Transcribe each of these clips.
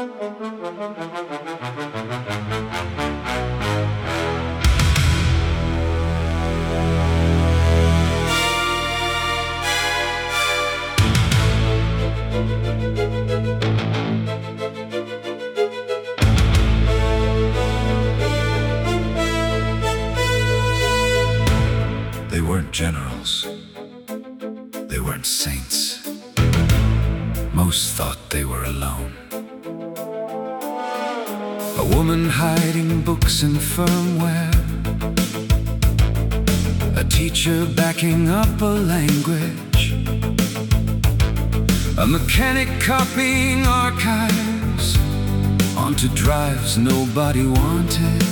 They weren't generals. They weren't saints. Most thought they were alone. A woman hiding books in firmware. A teacher backing up a language. A mechanic copying archives onto drives nobody wanted.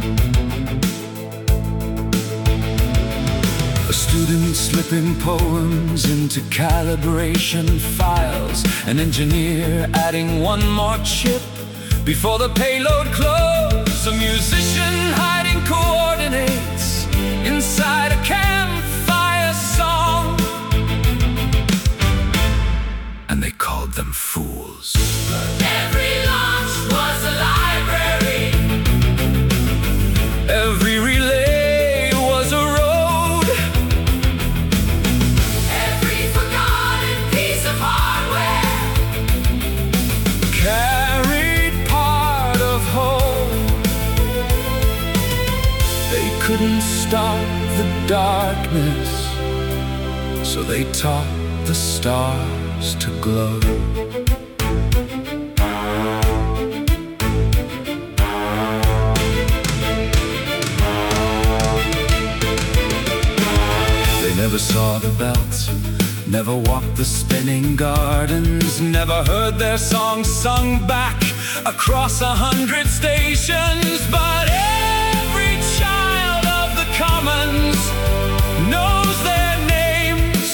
A student slipping poems into calibration files. An engineer adding one more chip before the payload closed. A musician hiding coordinates inside a campfire song. And they called them fools. Every launch was a library. Every relay was a road. Every forgotten piece of hardware Carried part of hope. They couldn't stop the darkness, so they taught the stars to glow. They never saw the belts, never walked the spinning gardens, never heard their songs sung back across 100 stations. But every child of the commons knows their names,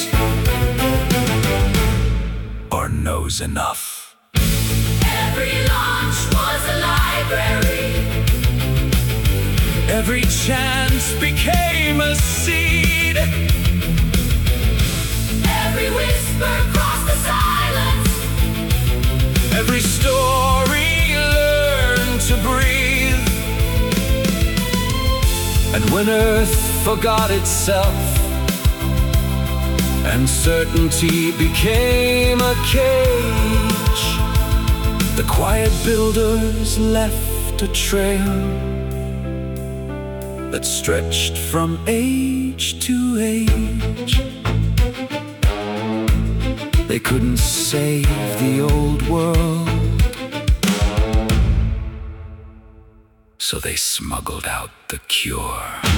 or knows enough. Every launch was a library. Every chance became a seed. Every whisper crossed the silence. Every story learned to breathe. And when earth forgot itself and certainty became a cage, the quiet builders left a trail that stretched from age to age. They couldn't save the old world, so they smuggled out the cure.